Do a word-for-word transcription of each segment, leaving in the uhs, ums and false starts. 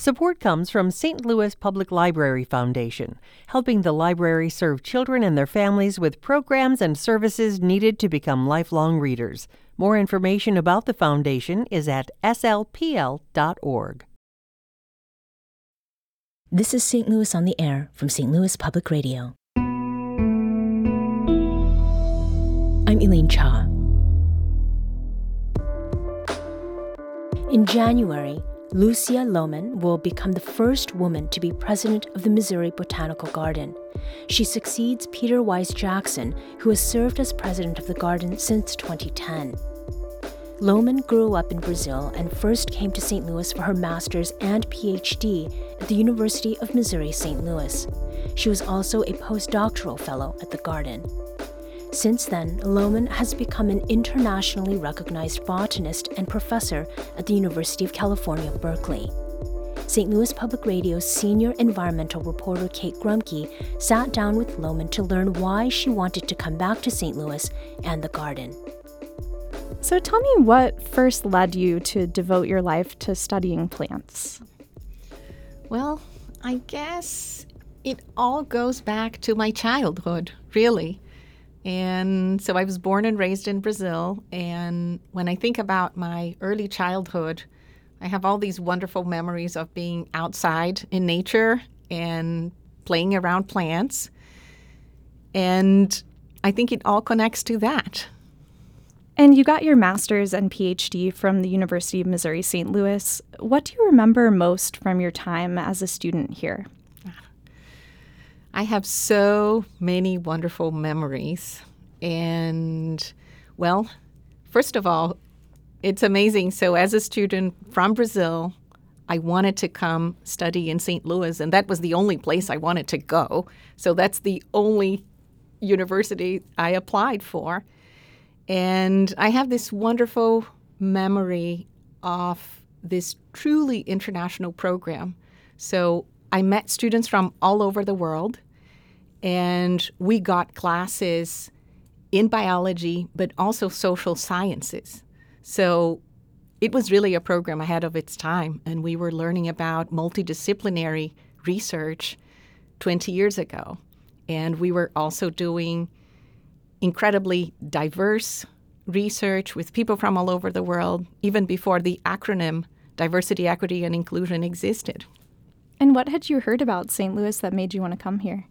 Support comes from Saint Louis Public Library Foundation, helping the library serve children and their families with programs and services needed to become lifelong readers. More information about the foundation is at s l p l dot org. This is Saint Louis on the Air from Saint Louis Public Radio. I'm Elaine Cha. In January, Lucia Lohman will become the first woman to be president of the Missouri Botanical Garden. She succeeds Peter Wise Jackson, who has served as president of the garden since twenty ten. Lohman grew up in Brazil and first came to Saint Louis for her master's and P H D at the University of Missouri Saint Louis. She was also a postdoctoral fellow at the garden. Since then, Lohman has become an internationally recognized botanist and professor at the University of California, Berkeley. Saint Louis Public Radio's senior environmental reporter Kate Grumke sat down with Lohman to learn why she wanted to come back to Saint Louis and the garden. So tell me what first led you to devote your life to studying plants? Well, I guess it all goes back to my childhood, really. And so I was born and raised in Brazil, and when I think about my early childhood, I have all these wonderful memories of being outside in nature and playing around plants. And I think it all connects to that. And you got your master's and P H D from the University of Missouri Saint Louis. What do you remember most from your time as a student here? I have so many wonderful memories. And, well, first of all, it's amazing. So as a student from Brazil, I wanted to come study in Saint Louis, and that was the only place I wanted to go. So that's the only university I applied for. And I have this wonderful memory of this truly international program. So I met students from all over the world, and we got classes in biology, but also social sciences. So it was really a program ahead of its time, and we were learning about multidisciplinary research twenty years ago. And we were also doing incredibly diverse research with people from all over the world, even before the acronym Diversity, Equity, and Inclusion existed. And what had you heard about Saint Louis that made you want to come here?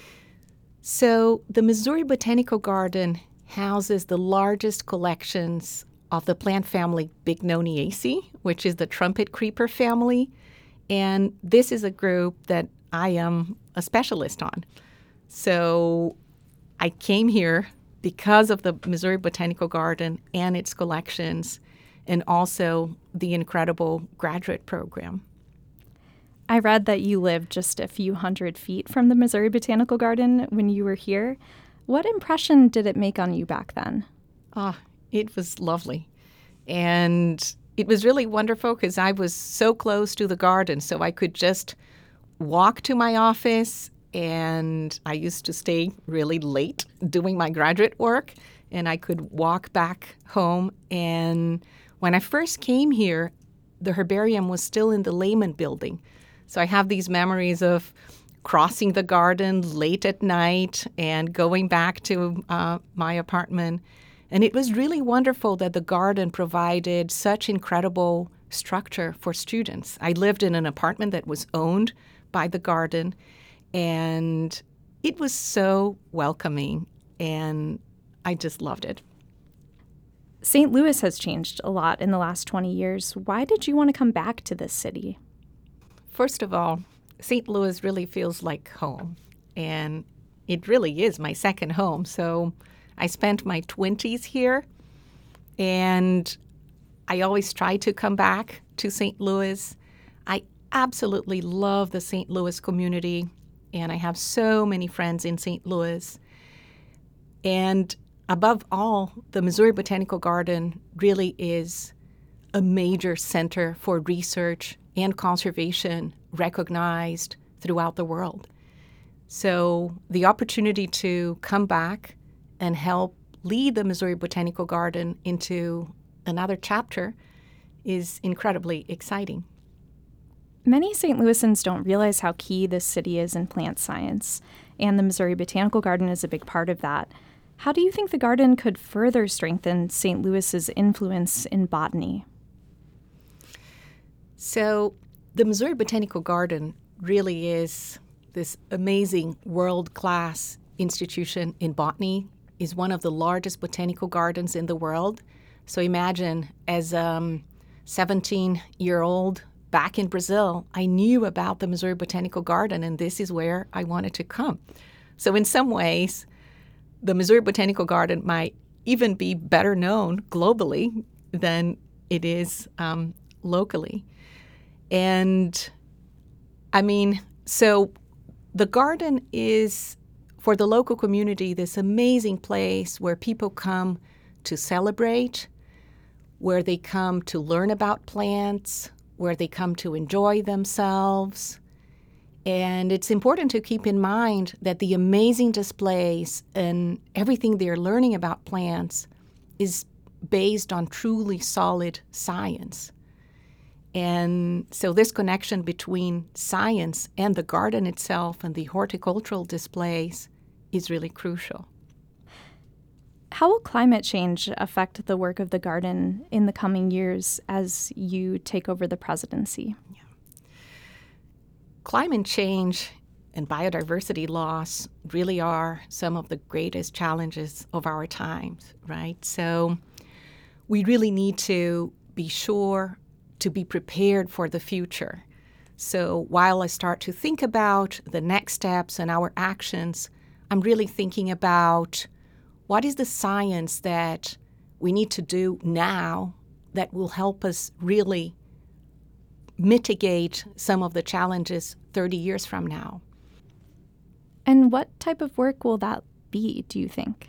So the Missouri Botanical Garden houses the largest collections of the plant family Bignoniaceae, which is the trumpet creeper family. And this is a group that I am a specialist on. So I came here because of the Missouri Botanical Garden and its collections, and also the incredible graduate program. I read that you lived just a few hundred feet from the Missouri Botanical Garden when you were here. What impression did it make on you back then? Ah, it was lovely. And it was really wonderful because I was so close to the garden, so I could just walk to my office, and I used to stay really late doing my graduate work, and I could walk back home. And when I first came here, the herbarium was still in the Lehman building. So I have these memories of crossing the garden late at night and going back to uh, my apartment. And it was really wonderful that the garden provided such incredible structure for students. I lived in an apartment that was owned by the garden, and it was so welcoming, and I just loved it. Saint Louis has changed a lot in the last twenty years. Why did you want to come back to this city? First of all, Saint Louis really feels like home, and it really is my second home. So I spent my twenties here, and I always try to come back to Saint Louis. I absolutely love the Saint Louis community, and I have so many friends in Saint Louis. And above all, the Missouri Botanical Garden really is a major center for research and conservation recognized throughout the world. So the opportunity to come back and help lead the Missouri Botanical Garden into another chapter is incredibly exciting. Many Saint Louisans don't realize how key this city is in plant science, and the Missouri Botanical Garden is a big part of that. How do you think the garden could further strengthen Saint Louis's influence in botany? So the Missouri Botanical Garden really is this amazing world-class institution in botany, is one of the largest botanical gardens in the world. So imagine, as a seventeen-year-old back in Brazil, I knew about the Missouri Botanical Garden, and this is where I wanted to come. So in some ways, the Missouri Botanical Garden might even be better known globally than it is um, locally. And I mean, so the garden is, for the local community, this amazing place where people come to celebrate, where they come to learn about plants, where they come to enjoy themselves. And it's important to keep in mind that the amazing displays and everything they're learning about plants is based on truly solid science. And so this connection between science and the garden itself and the horticultural displays is really crucial. How will climate change affect the work of the garden in the coming years as you take over the presidency? Yeah. Climate change and biodiversity loss really are some of the greatest challenges of our times, right? So we really need to be sure to be prepared for the future. So while I start to think about the next steps and our actions, I'm really thinking about what is the science that we need to do now that will help us really mitigate some of the challenges thirty years from now. And what type of work will that be, do you think?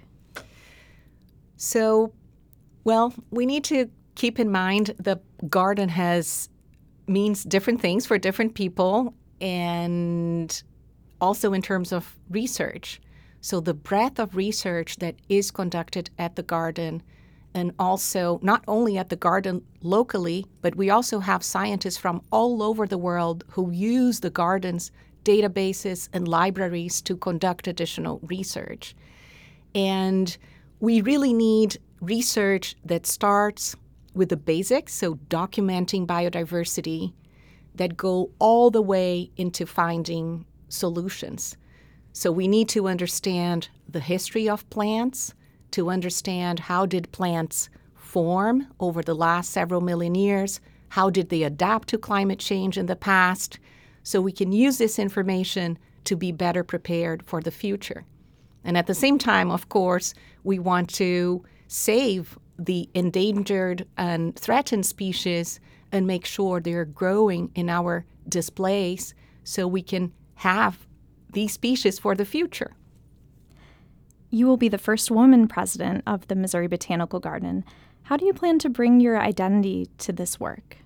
So, well, we need to keep in mind the garden has means different things for different people, and also in terms of research. So the breadth of research that is conducted at the garden, and also not only at the garden locally, but we also have scientists from all over the world who use the garden's databases and libraries to conduct additional research. And we really need research that starts with the basics, so documenting biodiversity, that go all the way into finding solutions. So we need to understand the history of plants, to understand how did plants form over the last several million years, how did they adapt to climate change in the past, so we can use this information to be better prepared for the future. And at the same time, of course, we want to save the endangered and threatened species and make sure they're growing in our displays so we can have these species for the future. You will be the first woman president of the Missouri Botanical Garden. How do you plan to bring your identity to this work?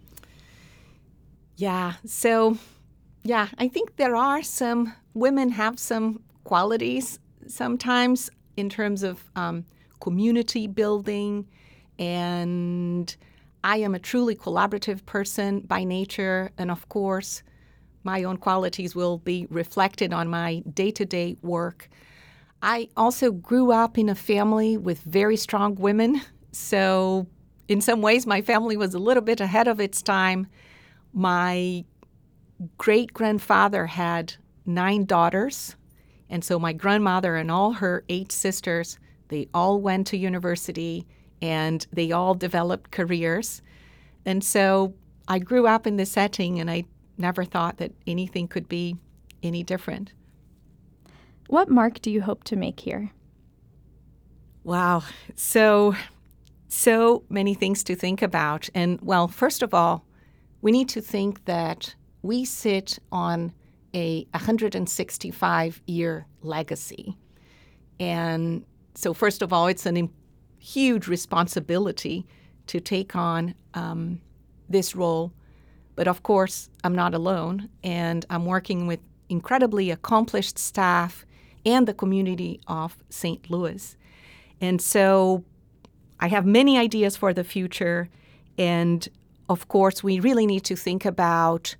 Yeah, so, yeah, I think there are some, women have some qualities sometimes in terms of um, community building, and I am a truly collaborative person by nature, and of course, my own qualities will be reflected on my day-to-day work. I also grew up in a family with very strong women, so in some ways my family was a little bit ahead of its time. My great-grandfather had nine daughters, and so my grandmother and all her eight sisters, they all went to university and they all developed careers. And so I grew up in this setting, and I never thought that anything could be any different. What mark do you hope to make here? Wow. So, so many things to think about. And, well, first of all, we need to think that we sit on a one hundred sixty-five year legacy. And so, first of all, it's a huge responsibility to take on um, this role. But of course, I'm not alone, and I'm working with incredibly accomplished staff and the community of Saint Louis. And so I have many ideas for the future, and of course, we really need to think about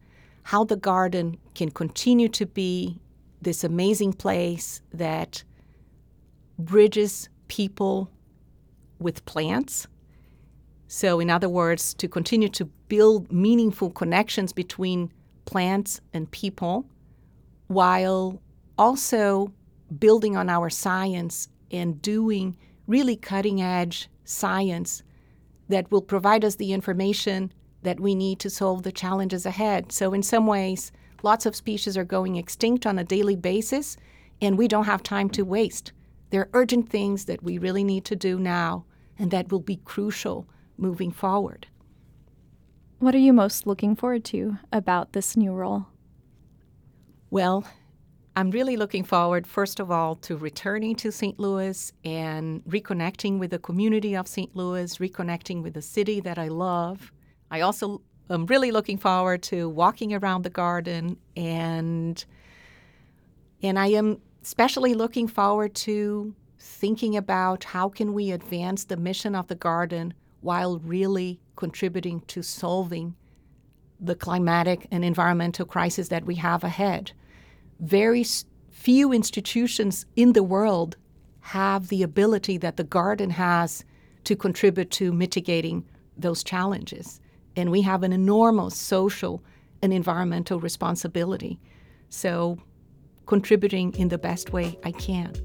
how the garden can continue to be this amazing place that bridges people with plants. So in other words, to continue to build meaningful connections between plants and people, while also building on our science and doing really cutting-edge science that will provide us the information that we need to solve the challenges ahead. So in some ways, lots of species are going extinct on a daily basis, and we don't have time to waste. There are urgent things that we really need to do now, and that will be crucial moving forward. What are you most looking forward to about this new role? Well, I'm really looking forward, first of all, to returning to Saint Louis and reconnecting with the community of Saint Louis, reconnecting with the city that I love. I also am really looking forward to walking around the garden, and and I am especially looking forward to thinking about how can we advance the mission of the garden while really contributing to solving the climatic and environmental crisis that we have ahead. Very few institutions in the world have the ability that the garden has to contribute to mitigating those challenges. And we have an enormous social and environmental responsibility. So contributing in the best way I can.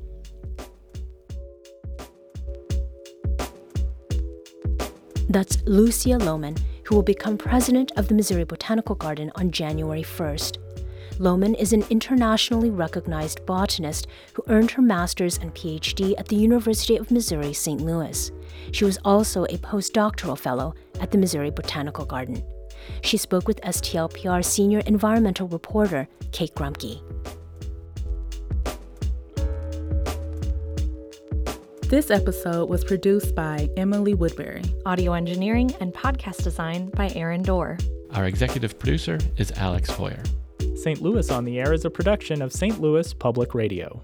That's Lucia Lohman, who will become president of the Missouri Botanical Garden on January first. Lohman is an internationally recognized botanist who earned her master's and P H D at the University of Missouri Saint Louis. She was also a postdoctoral fellow at the Missouri Botanical Garden. She spoke with S T L P R senior environmental reporter Kate Grumke. This episode was produced by Emily Woodbury. Audio engineering and podcast design by Aaron Dorr. Our executive producer is Alex Hoyer. Saint Louis on the Air is a production of Saint Louis Public Radio.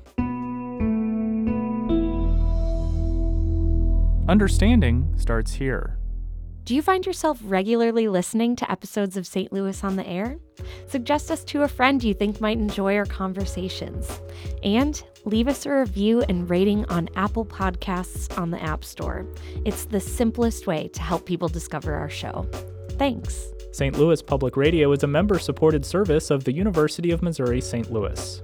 Understanding starts here. Do you find yourself regularly listening to episodes of Saint Louis on the Air? Suggest us to a friend you think might enjoy our conversations. And leave us a review and rating on Apple Podcasts on the App Store. It's the simplest way to help people discover our show. Thanks. Saint Louis Public Radio is a member-supported service of the University of Missouri Saint Louis.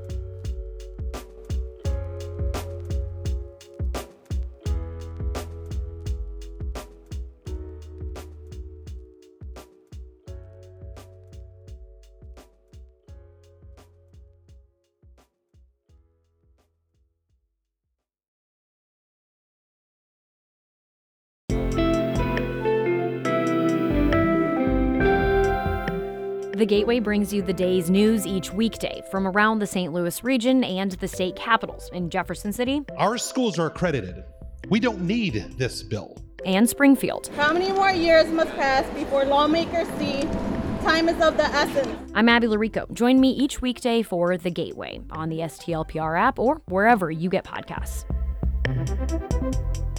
The Gateway brings you the day's news each weekday from around the Saint Louis region and the state capitals in Jefferson City. Our schools are accredited. We don't need this bill. And Springfield. How many more years must pass before lawmakers see time is of the essence? I'm Abby Larico. Join me each weekday for The Gateway on the S T L P R app or wherever you get podcasts.